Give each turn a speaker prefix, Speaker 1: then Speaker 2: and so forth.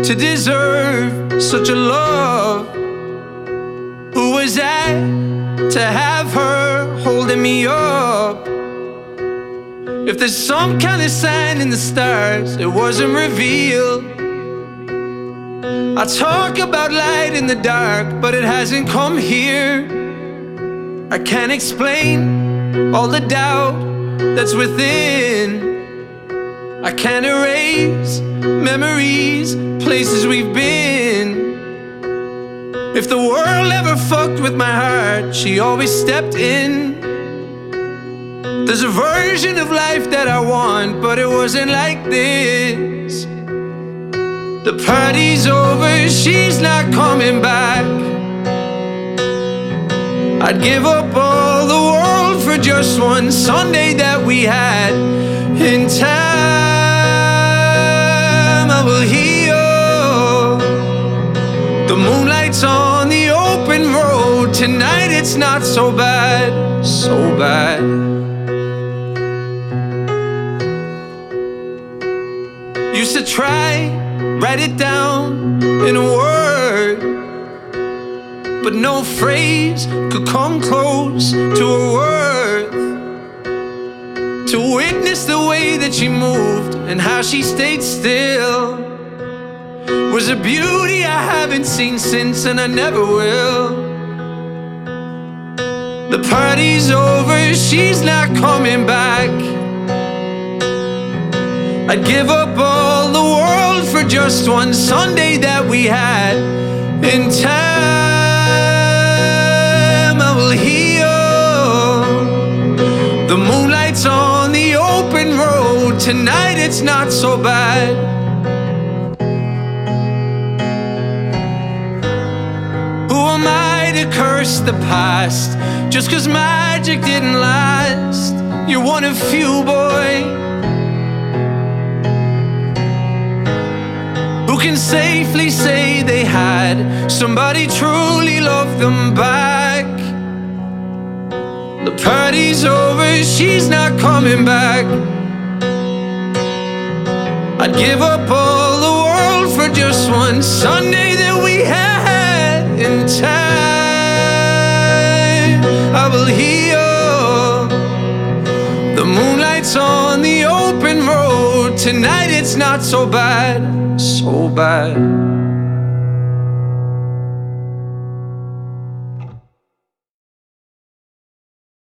Speaker 1: to deserve such a love? Who was I to have her holding me up? If there's some kind of sign in the stars, it wasn't revealed. I talk about light in the dark, but it hasn't come here. I can't explain all the doubt that's within. I can't erase memories, places we've been. If the world ever fucked with my heart, she always stepped in. There's a version of life that I want, but it wasn't like this. The party's over, she's not coming back. I'd give up all the world for just one Sunday that we had. In time I will heal. The moonlight's on the open road. Tonight it's not so bad, so bad. Used to try, write it down in a word, but no phrase could come close to her worth. To witness the way that she moved and how she stayed still was a beauty I haven't seen since, and I never will. The party's over, she's not coming back. I'd give up all the world for just one Sunday that we had. In time I will heal. The moonlight's on the open road. Tonight it's not so bad. Who am I to curse the past just 'cause magic didn't last? You're one of few, boy, who can safely say they had somebody truly love them back. The party's over, she's not coming back. I'd give up all the world for just one Sunday that we had. In time I will heal. The moonlight's on the open road. Tonight it's not so bad, so bad.